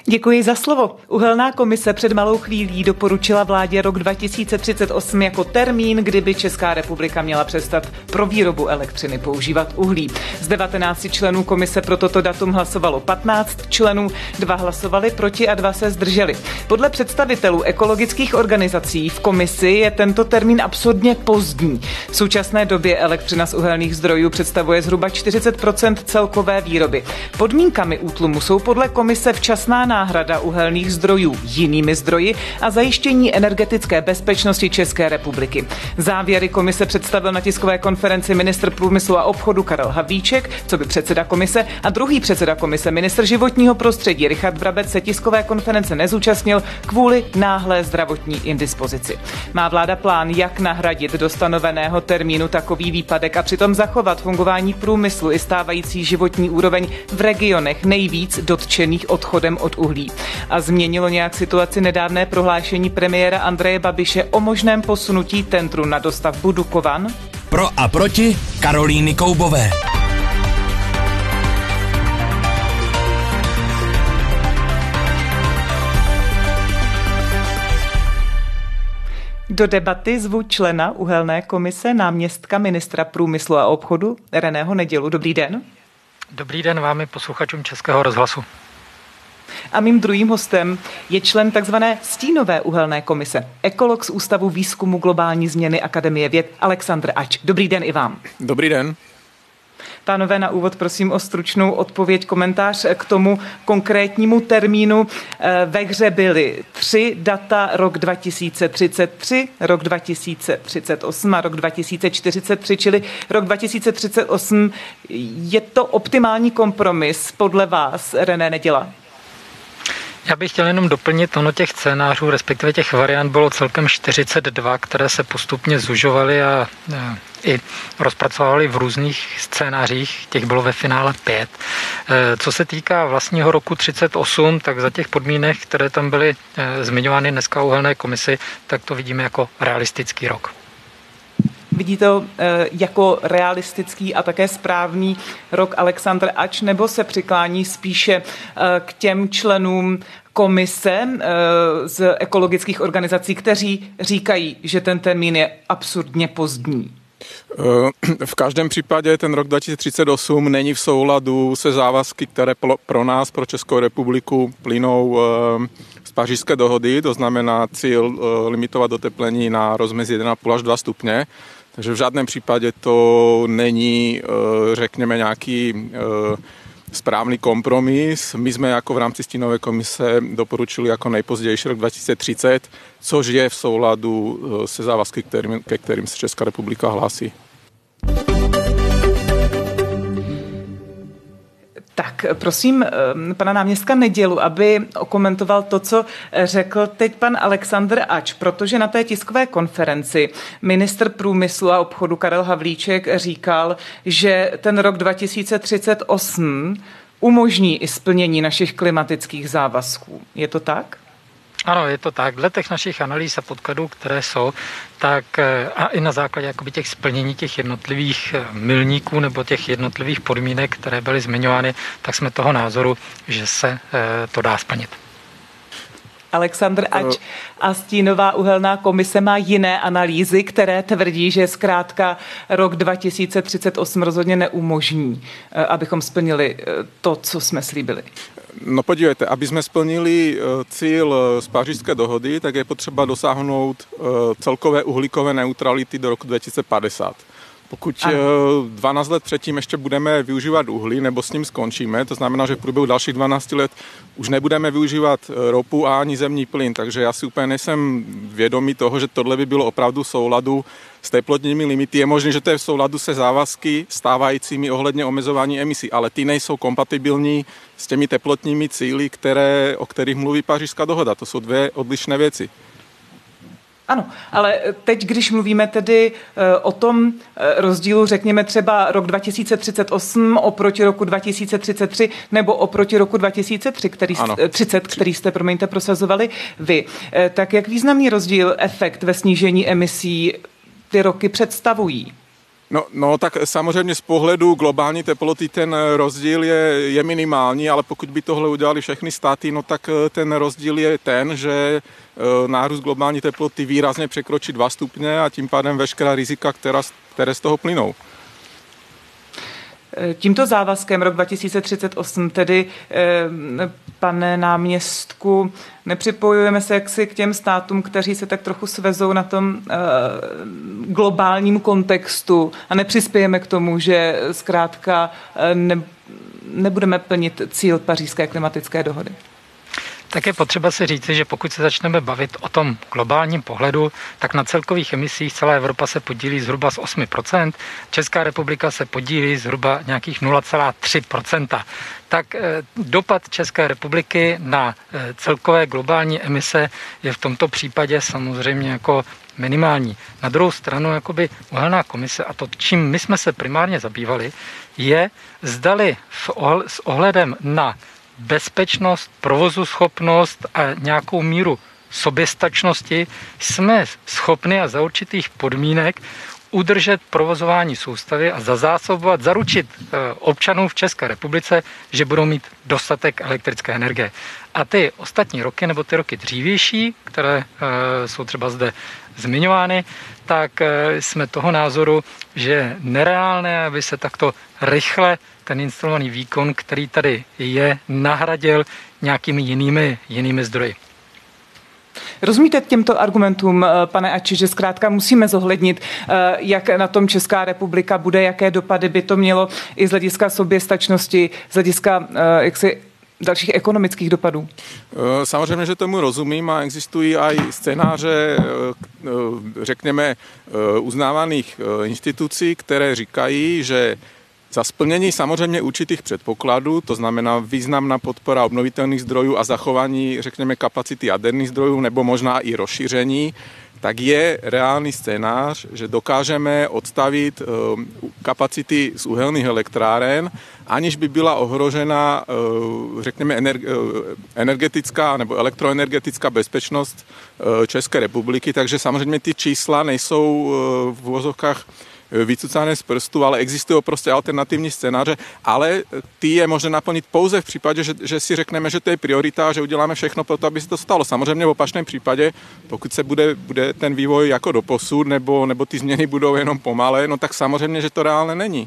Děkuji za slovo. Uhelná komise před malou chvílí doporučila vládě rok 2038 jako termín, kdyby Česká republika měla přestat pro výrobu elektřiny používat uhlí. Z 19 členů komise pro toto datum hlasovalo 15 členů, 2 hlasovali proti a 2 se zdrželi. Podle představitelů ekologických organizací v komisi je tento termín absurdně pozdní. V současné době elektřina z uhelných zdrojů představuje zhruba 40% celkové výroby. Podmínkami útlumu jsou podle komise včasná náhrada uhelných zdrojů jinými zdroji a zajištění energetické bezpečnosti České republiky. Závěry komise představil na tiskové konferenci ministr průmyslu a obchodu Karel Havlíček, coby předseda komise, a druhý předseda komise, ministr životního prostředí Richard Brabec, se tiskové konference nezúčastnil kvůli náhlé zdravotní indispozici. Má vláda plán, jak nahradit do stanoveného termínu takový výpadek a přitom zachovat fungování průmyslu i stávající životní úroveň v regionech nejvíc dotčených odchodem od uhlí? A změnilo nějak situaci nedávné prohlášení premiéra Andreje Babiše o možném posunutí tendru na dostavbu Dukovan? Pro a proti Karolíny Koubové. Do debaty zvu člena uhelné komise, náměstka ministra průmyslu a obchodu Reného Nedělu. Dobrý den. Dobrý den vám i posluchačům Českého rozhlasu. A mým druhým hostem je člen takzvané stínové uhelné komise, ekolog z Ústavu výzkumu globální změny Akademie věd Alexandr Ač. Dobrý den i vám. Dobrý den. Pánové, na úvod prosím o stručnou odpověď, komentář k tomu konkrétnímu termínu. Ve hře byly 3 data, rok 2033, rok 2038 a rok 2043, čili rok 2038. Je to optimální kompromis podle vás, René Neděla? Já bych chtěl jenom doplnit, těch scénářů, respektive těch variant bylo celkem 42, které se postupně zužovaly a i rozpracovaly v různých scénářích, těch bylo ve finále 5. Co se týká vlastního roku 38, tak za těch podmínek, které tam byly zmiňovány dneska uhelné komisi, tak to vidíme jako realistický rok. Vidí to jako realistický a také správný rok Alexandr Ač, nebo se přiklání spíše k těm členům komise z ekologických organizací, kteří říkají, že ten termín je absurdně pozdní? V každém případě ten rok 2038 není v souladu se závazky, které pro nás, pro Českou republiku, plynou z Pařížské dohody, to znamená cíl limitovat oteplení na rozmezí 1,5 až 2 stupně. Takže v žádném případě to není, řekněme, nějaký správný kompromis. My jsme jako v rámci stínové komise doporučili jako nejpozdější rok 2030, což je v souladu se závazky, ke kterým se Česká republika hlásí. Tak prosím pana náměstka Nedělu, aby okomentoval to, co řekl teď pan Alexandr Ač, protože na té tiskové konferenci ministr průmyslu a obchodu Karel Havlíček říkal, že ten rok 2038 umožní i splnění našich klimatických závazků. Je to tak? Ano, je to tak. Dle těch našich analýz a podkladů, které jsou, tak a i na základě těch splnění těch jednotlivých milníků nebo těch jednotlivých podmínek, které byly zmiňovány, tak jsme toho názoru, že se to dá splnit. Alexandr Ač a stínová uhelná komise má jiné analýzy, které tvrdí, že zkrátka rok 2038 rozhodně neumožní, abychom splnili to, co jsme slíbili. No podívejte, aby jsme splnili cíl z Pařížské dohody, tak je potřeba dosáhnout celkové uhlíkové neutrality do roku 2050. Pokud 12 let předtím ještě budeme využívat uhlí nebo s ním skončíme, to znamená, že v průběhu dalších 12 let už nebudeme využívat ropu a ani zemní plyn, takže já si úplně nejsem vědomý toho, že tohle by bylo opravdu v souladu s teplotními limity. Je možné, že to je v souladu se závazky stávajícími ohledně omezování emisí, ale ty nejsou kompatibilní s těmi teplotními cíli, o kterých mluví Pařížská dohoda. To jsou 2 odlišné věci. Ano, ale teď, když mluvíme tedy o tom rozdílu, řekněme třeba rok 2038 oproti roku 2033 nebo oproti roku 2003, který jste, prosazovali vy, tak jak významný rozdíl efekt ve snížení emisí ty roky představují? No, tak samozřejmě z pohledu globální teploty ten rozdíl je minimální, ale pokud by tohle udělali všechny státy, no tak ten rozdíl je ten, že nárůst globální teploty výrazně překročí 2 stupně a tím pádem veškerá rizika, které z toho plynou. Tímto závazkem rok 2038 tedy, pane náměstku, nepřipojujeme se jaksi k těm státům, kteří se tak trochu svezou na tom globálním kontextu a nepřispějeme k tomu, že zkrátka nebudeme plnit cíl Pařížské klimatické dohody. Tak je potřeba si říci, že pokud se začneme bavit o tom globálním pohledu, tak na celkových emisích celá Evropa se podílí zhruba z 8%, Česká republika se podílí zhruba nějakých 0,3%. Tak dopad České republiky na celkové globální emise je v tomto případě samozřejmě jako minimální. Na druhou stranu jakoby uhelná komise a to, čím my jsme se primárně zabývali, je zdali s ohledem na bezpečnost, provozuschopnost a nějakou míru soběstačnosti jsme schopni a za určitých podmínek udržet provozování soustavy a zaručit občanům v České republice, že budou mít dostatek elektrické energie. A ty ostatní roky, nebo ty roky dřívější, které jsou třeba zde zmiňovány, tak jsme toho názoru, že je nereálné, aby se takto rychle ten instalovaný výkon, který tady je, nahradil nějakými jinými zdroji. Rozumíte těmto argumentům, pane Ači, že zkrátka musíme zohlednit, jak na tom Česká republika bude, jaké dopady by to mělo i z hlediska soběstačnosti, z hlediska dalších ekonomických dopadů? Samozřejmě, že tomu rozumím a existují aj scénáře, řekněme, uznávaných institucí, které říkají, že za splnění samozřejmě určitých předpokladů, to znamená významná podpora obnovitelných zdrojů a zachování, řekněme, kapacity jaderných zdrojů nebo možná i rozšíření, tak je reálný scénář, že dokážeme odstavit kapacity z uhelných elektráren, aniž by byla ohrožena, řekněme, energetická nebo elektroenergetická bezpečnost České republiky, takže samozřejmě ty čísla nejsou v uvozovkách vycucané z prstu, ale existují prostě alternativní scénáře, ale ty je možné naplnit pouze v případě, že si řekneme, že to je priorita a že uděláme všechno pro to, aby se to stalo. Samozřejmě v opačném případě, pokud se bude ten vývoj jako doposud, nebo ty změny budou jenom pomalé, no tak samozřejmě, že to reálné není.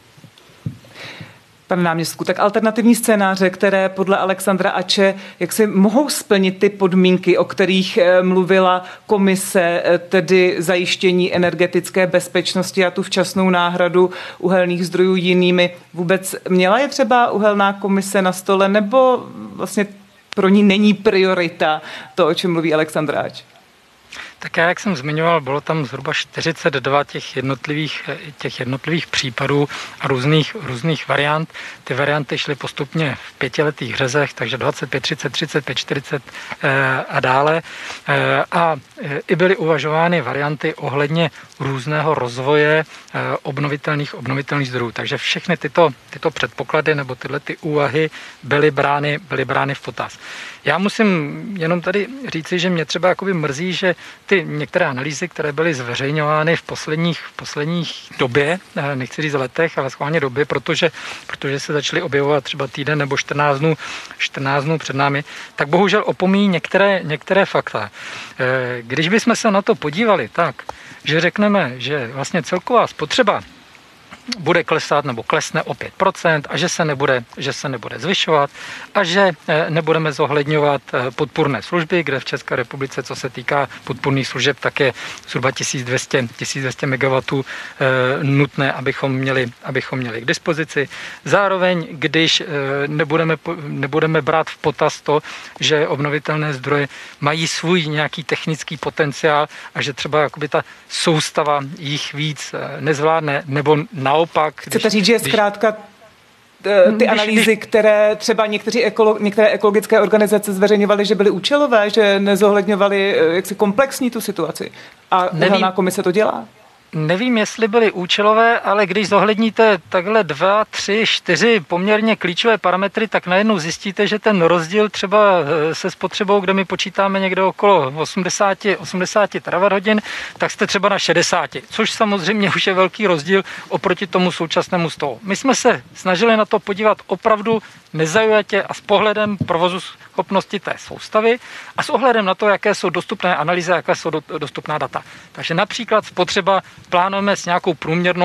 Pane náměstku, tak alternativní scénáře, které podle Alexandra Ače jak si mohou splnit ty podmínky, o kterých mluvila komise, tedy zajištění energetické bezpečnosti a tu včasnou náhradu uhelných zdrojů jinými. Vůbec měla je třeba uhelná komise na stole, nebo vlastně pro ní není priorita to, o čem mluví Alexandra Ač? Tak já, jak jsem zmiňoval, bylo tam zhruba 42 těch jednotlivých případů a různých variant. Ty varianty šly postupně v 5letých řezech, takže 25, 30, 35, 40 a dále. A i byly uvažovány varianty ohledně různého rozvoje obnovitelných zdrojů. Takže všechny tyto předpoklady nebo tyhle ty úvahy byly brány v potaz. Já musím jenom tady říci, že mě třeba jakoby mrzí, že ty některé analýzy, které byly zveřejňovány v posledních době, nechci říct letech, ale schválně době, protože se začaly objevovat třeba týden nebo 14 dnů před námi, tak bohužel opomíjí některé fakta. Když bychom se na to podívali tak, že řekneme, že vlastně celková spotřeba bude klesat nebo klesne o 5% a že se nebude zvyšovat a že nebudeme zohledňovat podpůrné služby, kde v České republice, co se týká podpůrných služeb, tak je zhruba 1200 MW nutné, abychom měli k dispozici. Zároveň, když nebudeme brát v potaz to, že obnovitelné zdroje mají svůj nějaký technický potenciál a že třeba jakoby ta soustava jich víc nezvládne, nebo naopak. Chcete říct, že je zkrátka ty analýzy, které třeba některé ekologické organizace zveřejňovaly, že byly účelové, že nezohledňovaly jaksi komplexní tu situaci? A uhelná komise to dělá? nevím, jestli byly účelové, ale když zohledníte takhle 2, 3, 4 poměrně klíčové parametry, tak najednou zjistíte, že ten rozdíl třeba se spotřebou, kde my počítáme někde okolo 80 terawatt-hodin, tak jste třeba na 60, což samozřejmě už je velký rozdíl oproti tomu současnému stavu. My jsme se snažili na to podívat opravdu nezaujatě a s pohledem provozu schopnosti té soustavy a s ohledem na to, jaké jsou dostupné analýzy, jaké jsou dostupná data. Takže například spotřeba plánujeme s nějakou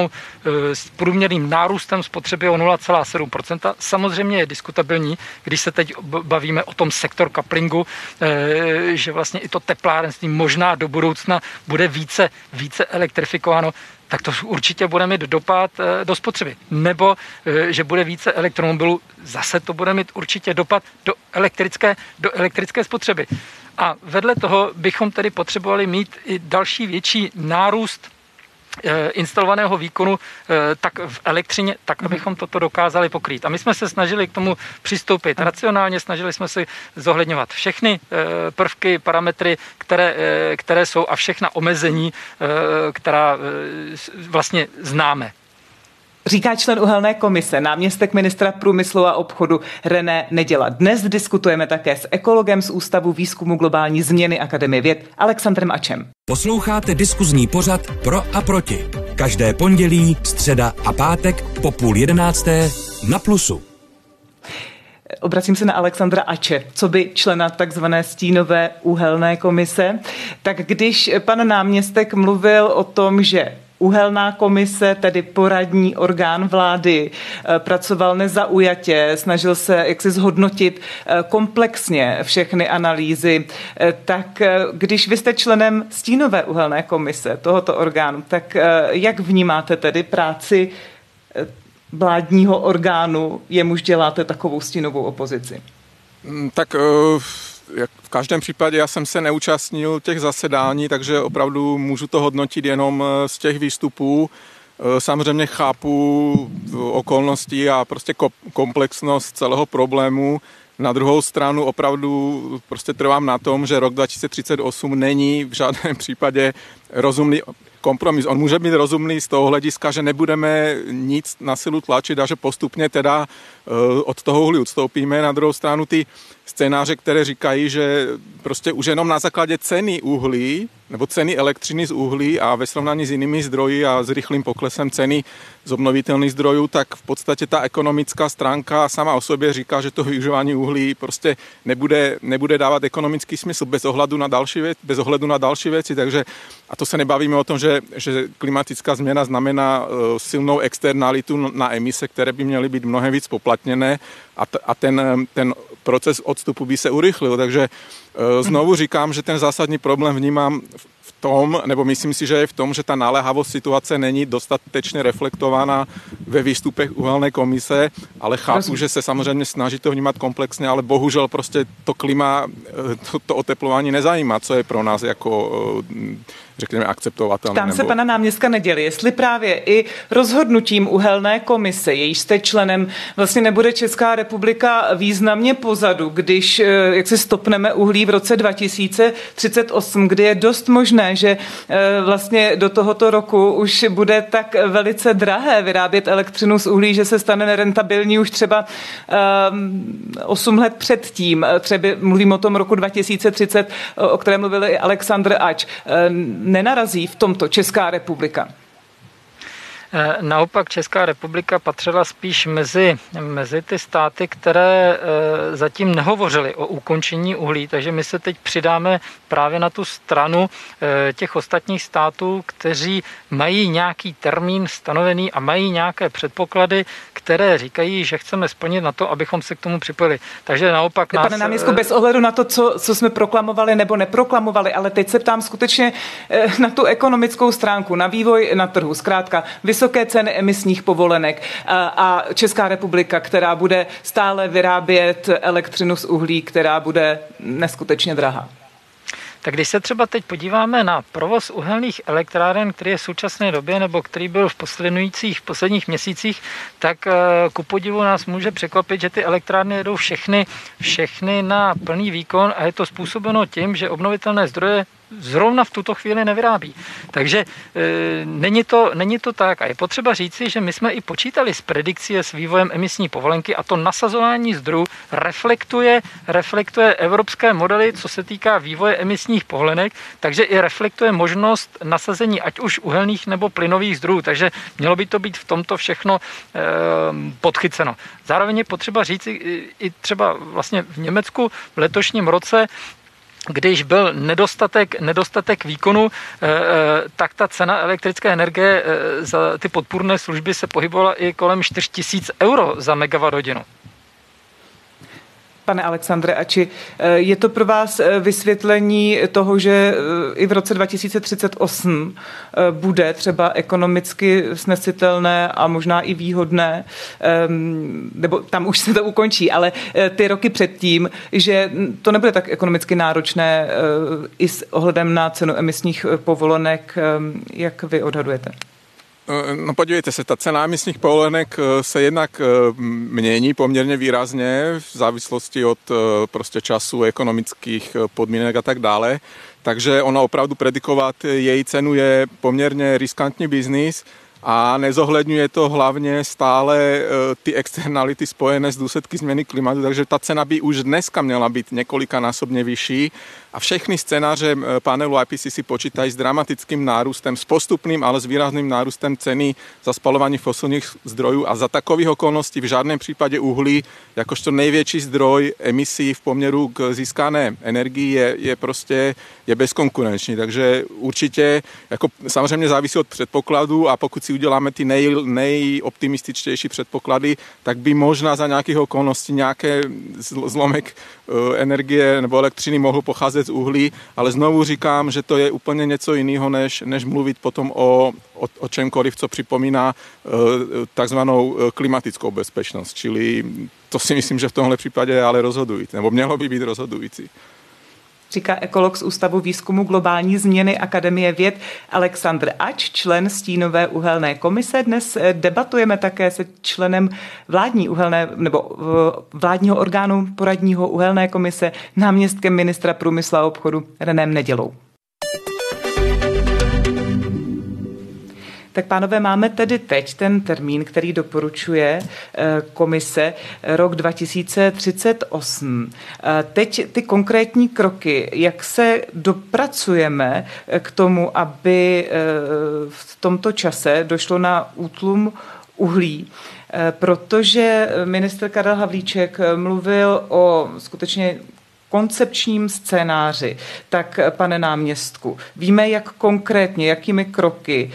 s průměrným nárůstem spotřeby o 0,7%. Samozřejmě je diskutabilní, když se teď bavíme o tom sektor couplingu, že vlastně i to teplárenství možná do budoucna bude více elektrifikováno, tak to určitě bude mít dopad do spotřeby. Nebo, že bude více elektromobilů, zase to bude mít určitě dopad do elektrické spotřeby. A vedle toho bychom tedy potřebovali mít i další větší nárůst instalovaného výkonu tak v elektřině, tak abychom toto dokázali pokrýt. A my jsme se snažili k tomu přistoupit racionálně, snažili jsme se zohledňovat všechny prvky, parametry, které jsou a všechna omezení, která vlastně známe. Říká člen uhelné komise, náměstek ministra průmyslu a obchodu René Neděla. Dnes diskutujeme také s ekologem z Ústavu výzkumu globální změny Akademie věd Alexandrem Ačem. Posloucháte diskuzní pořad Pro a proti. Každé pondělí, středa a pátek po 10:30 na Plusu. Obracím se na Alexandra Ače, co by člena takzvané stínové uhelné komise. Tak když pan náměstek mluvil o tom, že uhelná komise, tedy poradní orgán vlády, pracoval nezaujatě, snažil se jaksi zhodnotit komplexně všechny analýzy. Tak když vy jste členem stínové uhelné komise tohoto orgánu, tak jak vnímáte tedy práci vládního orgánu, jemuž děláte takovou stínovou opozici? Tak v každém případě já jsem se neúčastnil těch zasedání, takže opravdu můžu to hodnotit jenom z těch výstupů. Samozřejmě chápu okolnosti a prostě komplexnost celého problému. Na druhou stranu opravdu prostě trvám na tom, že rok 2038 není v žádném případě rozumný kompromis. On může být rozumný z toho hlediska, že nebudeme nic na silu tlačit a že postupně teda od toho uhlí odstoupíme. Na druhou stranu ty scénáře, které říkají, že prostě už jenom na základě ceny uhlí nebo ceny elektřiny z uhlí a ve srovnání s jinými zdroji a s rychlým poklesem ceny z obnovitelných zdrojů, tak v podstatě ta ekonomická stránka sama o sobě říká, že to využívání uhlí prostě nebude dávat ekonomický smysl bez ohledu na další věci. Takže, a to se nebavíme o tom, že klimatická změna znamená silnou externalitu na emise, které by měly být mnohem víc poplatněné a ten proces odstupu by se urychlil. Takže znovu říkám, že ten zásadní problém vnímám v tom, nebo myslím si, že je v tom, že ta naléhavost situace není dostatečně reflektována ve výstupech uhelné komise, ale chápu, že se samozřejmě snaží to vnímat komplexně, ale bohužel prostě to klima, to oteplování nezajímá, co je pro nás jako řekněme akceptovatelné. Tam se pana náměstka Neděly, jestli právě i rozhodnutím uhelné komise, jejíž jste členem, vlastně nebude Česká republika významně pozadu, když jak se stopneme uhlí v roce 2038, kdy je dost možné, že vlastně do tohoto roku už bude tak velice drahé vyrábět elektřinu z uhlí, že se stane nerentabilní už třeba 8 let předtím. Třeba mluvím o tom roku 2030, o kterém mluvil i Alexandr Ač. Nenarazí v tomto Česká republika? Naopak Česká republika patřila spíš mezi ty státy, které zatím nehovořily o ukončení uhlí, takže my se teď přidáme právě na tu stranu těch ostatních států, kteří mají nějaký termín stanovený a mají nějaké předpoklady, které říkají, že chceme splnit na to, abychom se k tomu připojili. Takže naopak Pane náměstku, bez ohledu na to, co jsme proklamovali nebo neproklamovali, ale teď se ptám skutečně na tu ekonomickou stránku, na vývoj na trhu, zkrátka vysoké ceny emisních povolenek a Česká republika, která bude stále vyrábět elektřinu z uhlí, která bude neskutečně drahá. Tak když se třeba teď podíváme na provoz uhelných elektráren, který je v současné době nebo který byl v posledních měsících, tak ku podivu nás může překvapit, že ty elektrárny jedou všechny na plný výkon a je to způsobeno tím, že obnovitelné zdroje zrovna v tuto chvíli nevyrábí. Takže není to tak. A je potřeba říci, že my jsme i počítali s predikcí s vývojem emisní povolenky a to nasazování zdrojů reflektuje evropské modely, co se týká vývoje emisních povolenek, takže i reflektuje možnost nasazení ať už uhelných nebo plynových zdrojů. Takže mělo by to být v tomto všechno podchyceno. Zároveň je potřeba říct i třeba vlastně v Německu v letošním roce, když byl nedostatek výkonu, tak ta cena elektrické energie za ty podpůrné služby se pohybovala i kolem 4 000 euro za megawatthodinu. Pane Alexandre Ači, je to pro vás vysvětlení toho, že i v roce 2038 bude třeba ekonomicky snesitelné a možná i výhodné, nebo tam už se to ukončí, ale ty roky předtím, že to nebude tak ekonomicky náročné i s ohledem na cenu emisních povolenek, jak vy odhadujete? No podívejte se, ta cena emisních povolenek se jednak mění poměrně výrazně v závislosti od prostě času, ekonomických podmínek a tak dále. Takže ono opravdu predikovat její cenu je poměrně riskantní biznis a nezohledňuje to hlavně stále ty externality spojené s důsledky změny klimatu, takže ta cena by už dneska měla být několikanásobně vyšší a všechny scénáře panelu IPCC počítají s dramatickým nárůstem, s postupným, ale s výrazným nárůstem ceny za spalování fosilních zdrojů a za takových okolností v žádném případě uhlí, jakožto největší zdroj emisí v poměru k získané energii je bezkonkurenční, takže určitě jako samozřejmě závisí od předpokladů a pokud si uděláme ty nejoptimističtější předpoklady, tak by možná za nějakých okolností nějaké zlomek energie nebo elektřiny mohl pocházet z uhlí, ale znovu říkám, že to je úplně něco jiného, než mluvit potom o čemkoliv, co připomíná takzvanou klimatickou bezpečnost. Čili to si myslím, že v tomhle případě je ale rozhodující, nebo mělo by být rozhodující. Říká ekolog z Ústavu výzkumu globální změny Akademie věd Alexandr Ač, člen Stínové uhelné komise. Dnes debatujeme také se členem vládního orgánu poradního uhelné komise, náměstkem ministra průmyslu a obchodu Renem Nedělou. Tak pánové, máme tedy teď ten termín, který doporučuje komise rok 2038. Teď ty konkrétní kroky, jak se dopracujeme k tomu, aby v tomto čase došlo na útlum uhlí, protože ministr Karel Havlíček mluvil o skutečně koncepčním scénáři. Tak, pane náměstku, víme, jak konkrétně, jakými kroky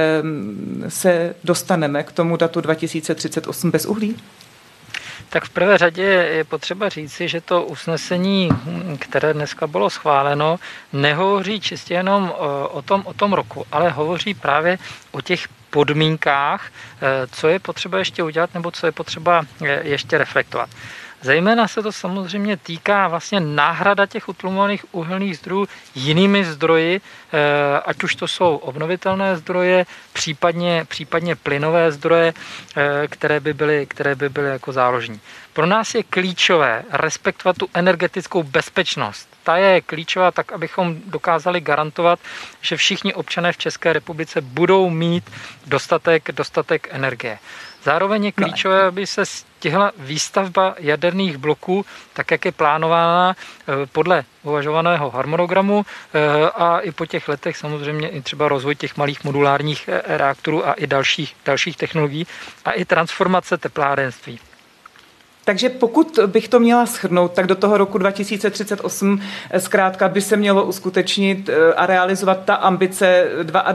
se dostaneme k tomu datu 2038 bez uhlí? Tak v prvé řadě je potřeba říci, že to usnesení, které dneska bylo schváleno, nehovoří čistě jenom o tom roku, ale hovoří právě o těch podmínkách, co je potřeba ještě udělat nebo co je potřeba ještě reflektovat. Zejména se to samozřejmě týká vlastně náhrada těch utlumovaných uhelných zdrojů jinými zdroji, ať už to jsou obnovitelné zdroje, případně plynové zdroje, které by byly jako záložní. Pro nás je klíčové respektovat tu energetickou bezpečnost. Ta je klíčová tak, abychom dokázali garantovat, že všichni občané v České republice budou mít dostatek energie. Zároveň je klíčové, aby se stihla výstavba jaderných bloků, tak jak je plánována podle uvažovaného harmonogramu a i po těch letech samozřejmě i třeba rozvoj těch malých modulárních reaktorů a i dalších technologií a i transformace teplárenství. Takže pokud bych to měla shrnout, tak do toho roku 2038 zkrátka by se mělo uskutečnit a realizovat ta ambice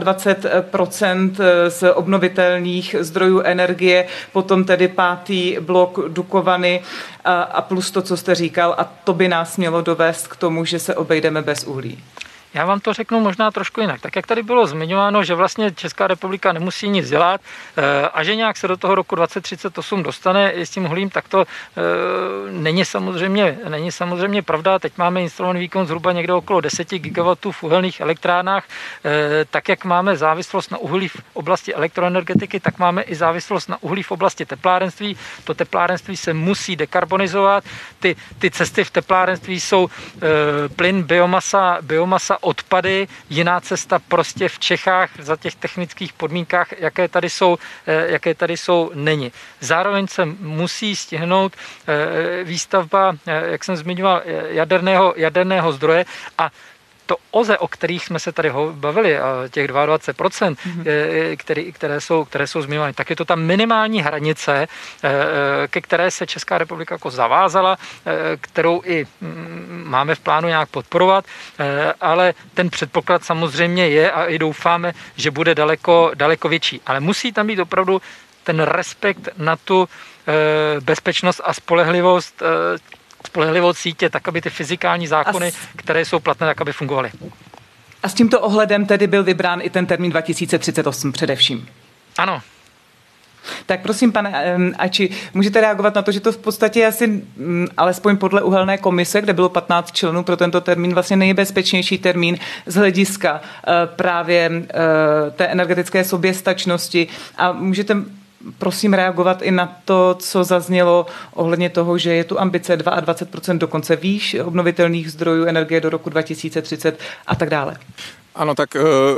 22% z obnovitelných zdrojů energie, potom tedy 5. blok Dukovany a plus to, co jste říkal, a to by nás mělo dovést k tomu, že se obejdeme bez uhlí. Já vám to řeknu možná trošku jinak. Tak jak tady bylo zmiňováno, že vlastně Česká republika nemusí nic dělat a že nějak se do toho roku 2038 dostane s tím uhlím, tak to není samozřejmě pravda. Teď máme instalovaný výkon zhruba někde okolo 10 gigawatů v uhelných elektrárnách. Tak jak máme závislost na uhlí v oblasti elektroenergetiky, tak máme i závislost na uhlí v oblasti teplárenství. To teplárenství se musí dekarbonizovat. Ty cesty v teplárenství jsou plyn, biomasa, odpady, jiná cesta prostě v Čechách za těch technických podmínkách, jaké tady jsou, není. Zároveň se musí stihnout výstavba, jak jsem zmiňoval, jaderného zdroje a to OZE, o kterých jsme se tady bavili, těch 22%, které jsou zmiňovány, tak je to ta minimální hranice, ke které se Česká republika jako zavázala, kterou i máme v plánu nějak podporovat, ale ten předpoklad samozřejmě je a i doufáme, že bude daleko větší. Ale musí tam být opravdu ten respekt na tu bezpečnost a spolehlivost sítě, tak aby ty fyzikální zákony, které jsou platné, tak aby fungovaly. A s tímto ohledem tedy byl vybrán i ten termín 2038 především. Ano. Tak prosím, pane Ači, můžete reagovat na to, že to v podstatě asi, alespoň podle uhelné komise, kde bylo 15 členů pro tento termín, vlastně nejbezpečnější termín z hlediska právě té energetické soběstačnosti. A můžete prosím reagovat i na to, co zaznělo ohledně toho, že je tu ambice 22%, dokonce výš obnovitelných zdrojů energie do roku 2030 a tak dále. Ano, tak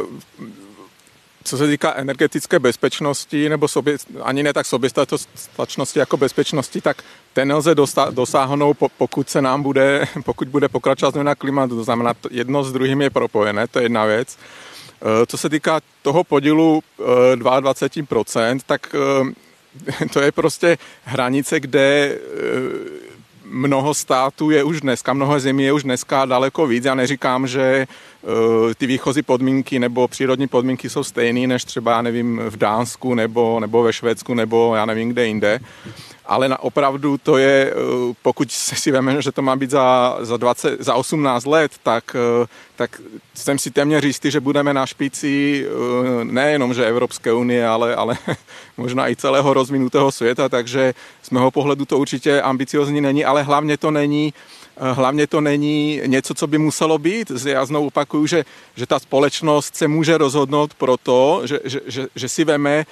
co se týká energetické bezpečnosti, nebo ani ne tak soběstačnosti jako bezpečnosti, tak ten nelze dosáhnout, pokud bude pokračovat změna klimatu. To znamená, jedno s druhým je propojené, to je jedna věc. Co se týká toho podílu 22%, tak to je prostě hranice, kde mnoho států je už dneska, mnoho zemí je už dneska daleko víc. Já neříkám, že ty výchozí podmínky nebo přírodní podmínky jsou stejné než třeba, nevím, v Dánsku nebo ve Švédsku nebo já nevím kde jinde. Ale opravdu to je, pokud si veme, že to má být za 18 let, tak jsem si téměř jistý, že budeme na špici nejenom, že Evropské unie, ale možná i celého rozvinutého světa, takže z mého pohledu to určitě ambiciozní není, ale hlavně to není něco, co by muselo být. Já znovu opakuju, že ta společnost se může rozhodnout proto, že si veme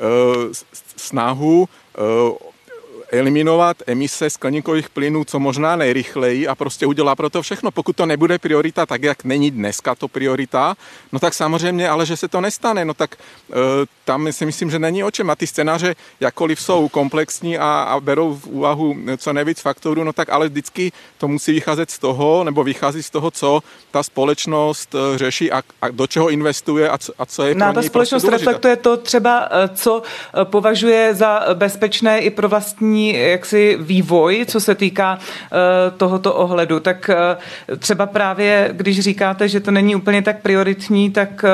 snahu eliminovat emise skleníkových plynů co možná nejrychleji a prostě udělá pro to všechno. Pokud to nebude priorita tak, jak není dneska to priorita, no tak samozřejmě, ale že se to nestane, no tak tam si myslím, že není o čem. A ty scénáře, jakkoliv jsou komplexní a berou v úvahu co nejvíc faktorů, no tak ale vždycky to musí vycházet z toho, nebo vychází z toho, co ta společnost řeší a do čeho investuje a co je pro ní ta společnost prostě reflektuje to třeba, co považuje za bezpečné i pro vlastní jaksi vývoj, co se týká tohoto ohledu. Tak třeba právě, když říkáte, že to není úplně tak prioritní, tak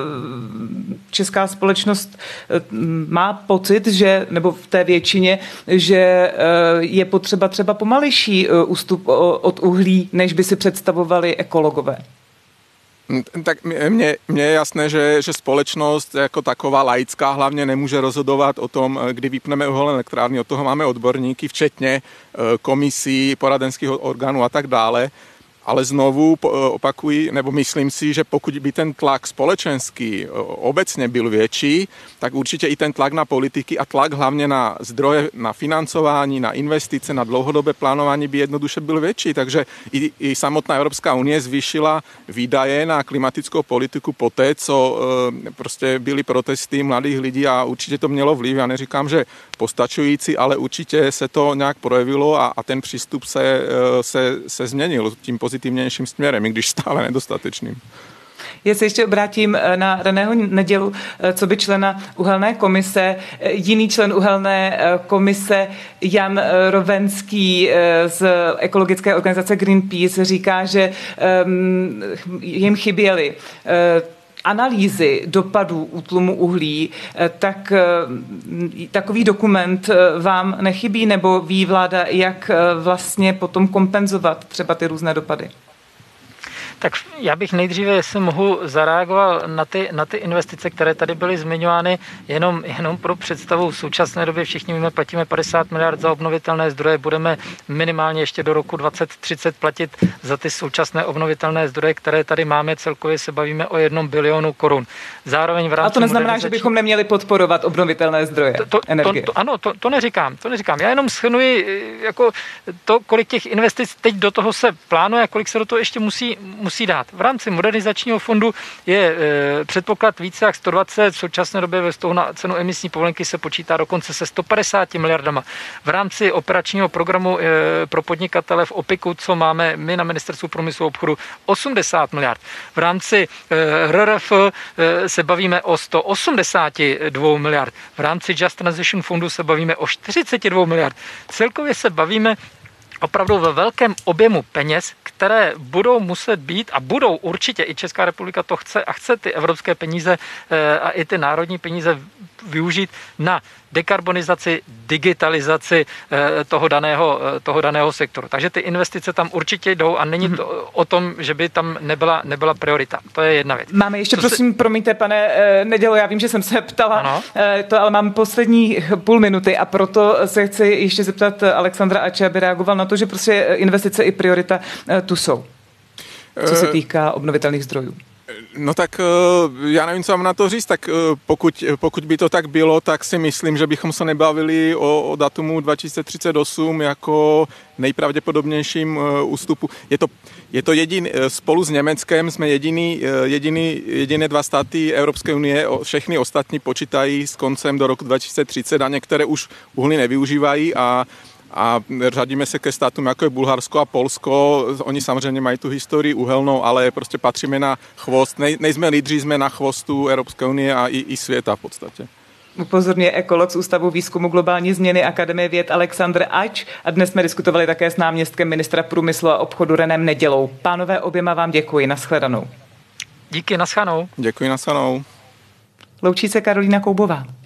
česká společnost má pocit, že, nebo v té většině, že je potřeba třeba pomalejší ústup od uhlí, než by si představovali ekologové. Tak mně je jasné, že společnost jako taková laická hlavně nemůže rozhodovat o tom, kdy vypneme uhelné elektrárny. Od toho máme odborníky, včetně komisí, poradenských orgánů a tak dále. Ale znovu opakuji, nebo myslím si, že pokud by ten tlak společenský obecně byl větší, tak určitě i ten tlak na politiky a tlak hlavně na zdroje, na financování, na investice, na dlouhodobé plánování by jednoduše byl větší. Takže i samotná Evropská unie zvýšila výdaje na klimatickou politiku poté, co prostě byly protesty mladých lidí a určitě to mělo vliv. Já neříkám, že postačující, ale určitě se to nějak projevilo a ten přístup se změnil tím pozitivnějším směrem, i když stále nedostatečným. Já se ještě obrátím na Reného Nedělu, co by člena uhelné komise. Jiný člen uhelné komise, Jan Rovenský z ekologické organizace Greenpeace, říká, že jim chyběly analýzy dopadů útlumu uhlí, tak takový dokument vám nechybí, nebo ví vláda, jak vlastně potom kompenzovat třeba ty různé dopady? Tak já bych nejdříve, jestli mohu, zareagoval na ty investice, které tady byly zmiňovány, jenom pro představu. V současné době všichni víme, platíme 50 miliard za obnovitelné zdroje, budeme minimálně ještě do roku 2030 platit za ty současné obnovitelné zdroje, které tady máme. Celkově se bavíme o 1 bilionu korun. Zároveň v rámci a to neznamená, že bychom neměli podporovat obnovitelné zdroje energie. To neříkám. Já jenom shrnuji jako to, kolik těch investic teď do toho se plánuje a kolik se do toho ještě musí musí dát. V rámci modernizačního fondu je předpoklad více jak 120, v současné době ve vztahu na cenu emisní povolenky se počítá dokonce se 150 miliardama. V rámci operačního programu pro podnikatele v OPIKu, co máme my na Ministerstvu průmyslu a obchodu, 80 miliard. V rámci RRF se bavíme o 182 miliard. V rámci Just Transition fondu se bavíme o 42 miliard. Celkově se bavíme opravdu ve velkém objemu peněz, které budou muset být a budou určitě, i Česká republika to chce a chce ty evropské peníze a i ty národní peníze využít na dekarbonizaci, digitalizaci toho daného sektoru. Takže ty investice tam určitě jdou a není to o tom, že by tam nebyla priorita. To je jedna věc. Máme ještě, promiňte, pane Nedělo, já vím, že jsem se ptala, ale mám poslední půl minuty a proto se chci ještě zeptat Alexandra Ače, aby reagoval na to, že prostě investice i priorita tu jsou, co se týká obnovitelných zdrojů. No tak já nevím, co mám na to říct, tak pokud by to tak bylo, tak si myslím, že bychom se nebavili o datumu 2038 jako nejpravděpodobnějším ústupu. Je to jediný, spolu s Německem jsme jediné dva státy Evropské unie, všechny ostatní počítají s koncem do roku 2030 a některé už uhlí nevyužívají a řadíme se ke státům, jako je Bulharsko a Polsko. Oni samozřejmě mají tu historii uhelnou, ale prostě patříme na chvost. Nejsme lídři, jsme na chvostu Evropské unie a i světa v podstatě. Upozorňuje ekolog z Ústavu výzkumu globální změny Akademie věd Alexandr Ač a dnes jsme diskutovali také s náměstkem ministra průmyslu a obchodu Renem Nedělou. Pánové, oběma vám děkuji. Nashledanou. Díky, nashledanou. Děkuji, nashledanou. Loučí se Karolína Koubová.